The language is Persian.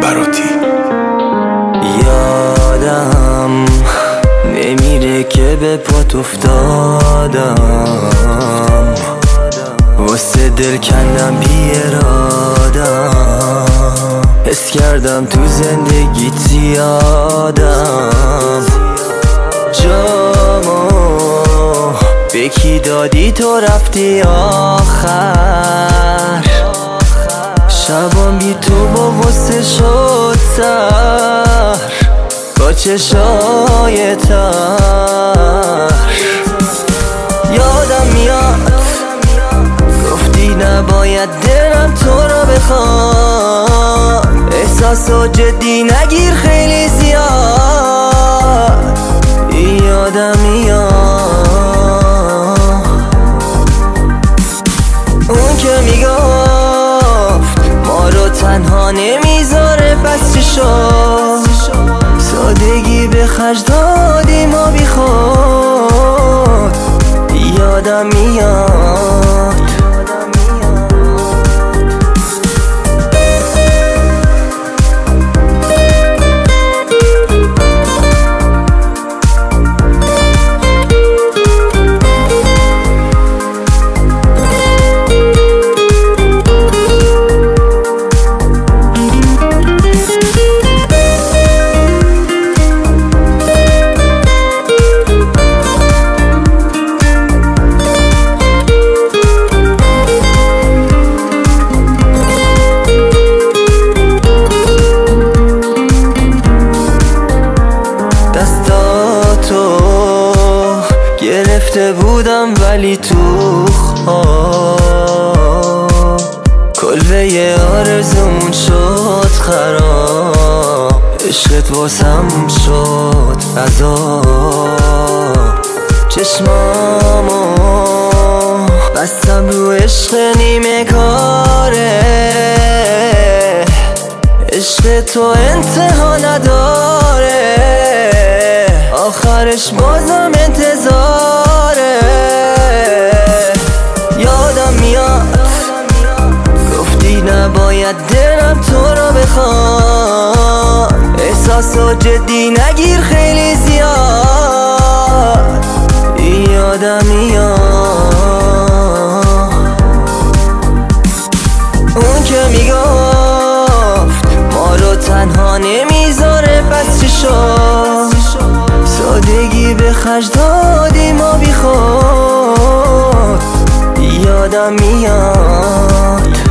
براتی. یادم نمیره که به پات افتادم، واسه دل کندم بی ارادم، حس کردم تو زندگیت زیادم. جامو به کی دادی تو رفتی آخر، شبام بی تو با غصه شد سر، با چشای تر. یادم میاد گفتی نباید دلم تو رو بخواد، احساسو جدی نگیر خیلی زیاد. یادم میاد اون که میگفت ما رو تنها نمیذاره، پس چی شد؟ سادگی به خرج دادی ما بی خود. یادم میاد گرفته بودم ولی تو خواب کلبه آرزون شد خراب، عشقت واسم شد عذاب. چشمامو بستم رو عشق نیمه کاره، عشق تو انتها نداره، آخرش بازم انتظاره. یادم میاد گفتی نباید دلم تو رو بخواد، احساسو جدی نگیر خیلی زیاد. یادم میاد اون که میگفت ما رو تنها نمیذاره، پس چی شد؟ سادگی به خرج دادی ما بی خود. یادم میاد